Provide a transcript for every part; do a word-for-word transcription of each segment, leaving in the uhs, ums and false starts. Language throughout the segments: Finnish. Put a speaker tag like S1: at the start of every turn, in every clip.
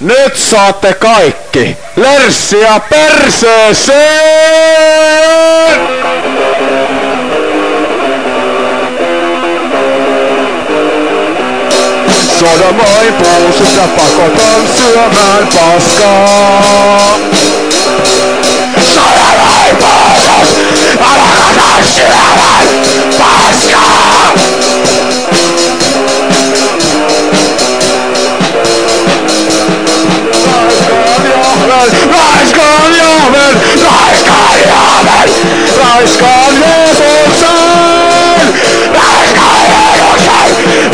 S1: Nyt saatte kaikki lerssiä perseeseen! Sodomoi puusut ja pakotan syömään paskaa. Sodomoi puusut ja pakotan syömään paskaa. Raiskaan Jaaven, raiskaan Jaaven, raiskaan Jeesuksen, raiskaan Jeesuksen,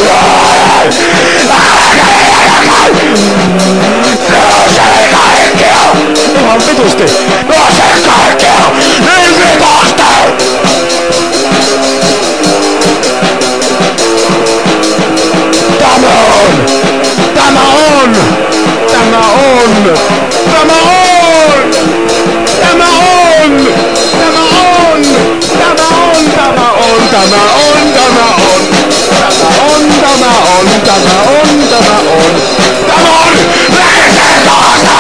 S1: nousee kaikkea, ihan vitusti, nousee kaikkea, niin vitusti! Tämä on, tämä on, tämä on, tämä on, tämä on, tämä on, tämä on, tämä on, tämä on, tämä on, tämä on, tämä on, tämä on, tämä on, tämä on, persen taata!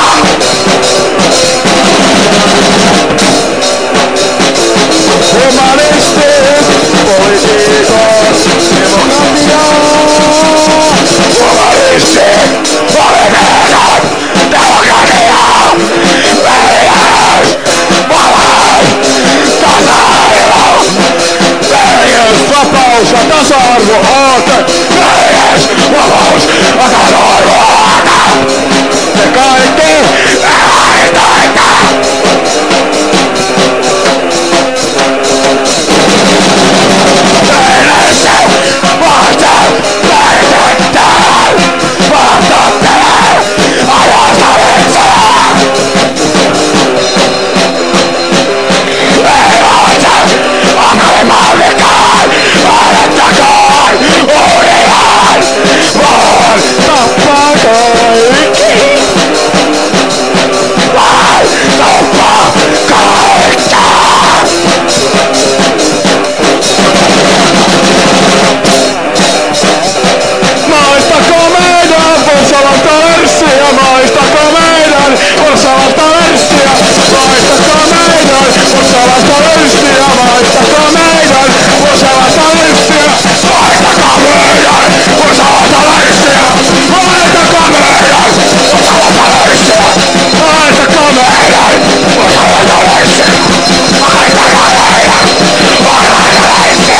S1: Humanistit, poliitikot, demokratia! Humanistit, poliitikot, demokratia! Veljys, vapaus, tasa-arvo! Veljys, vapaus ja tasa-arvo aate! Veljys, vapaus ja tasa-arvo aate! Te kaikki äänitoitte! Veljys, vapaus, väritetään! Vastattelen ajasta itseään! Ei voita akalimallikaan! Annettakoon uudillaan! Voin tappaa kaikki! Voin tappaa kaikki! Maistako meidän porsalasta lerssiä? Maistako meidän porsalasta lerssiä? Maistako meidän porsalasta lerssiä? Maistako meidän porsalasta lerssiä? Maistako meidän porsalasta lerssiä? Maistako meidän porsalasta lerssiä? Maistako meidän porsalasta lerssiä? Maistako meidän porsalasta lerssiä?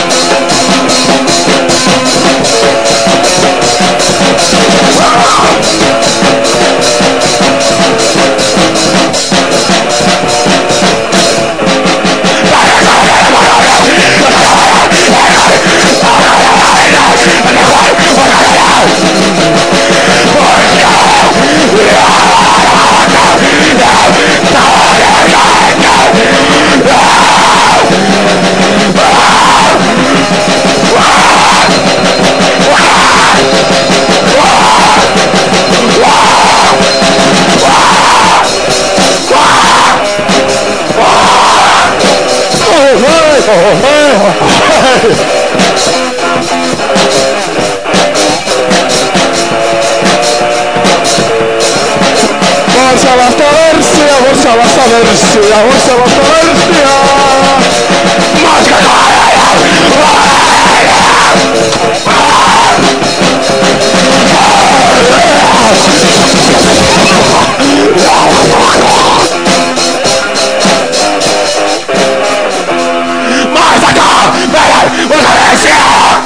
S1: Porsalasta lerssiä, porsalasta lerssiä, porsalasta lerssiä! Matkakaajia! Maistakaa meidän porsalasta!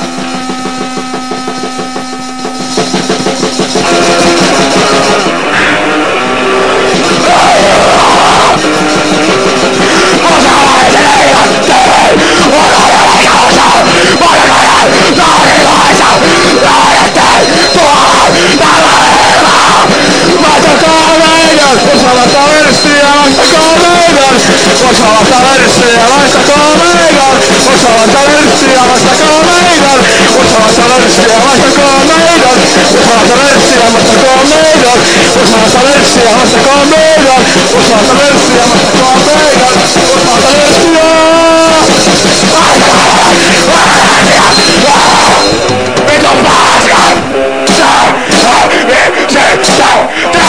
S1: Porsalasta lerssiä, laistakaa meidän! Porsalasta lerssiä, laistakaa meidän! Porsalasta lerssiä, laistakaa meidän! Porsalasta lerssiä, laistakaa meidän! Porsalasta lerssiä, laistakaa meidän! Porsalasta lerssiä, laistakaa meidän! Porsalasta lerssiä! Vitun paska! Se, se, se, se,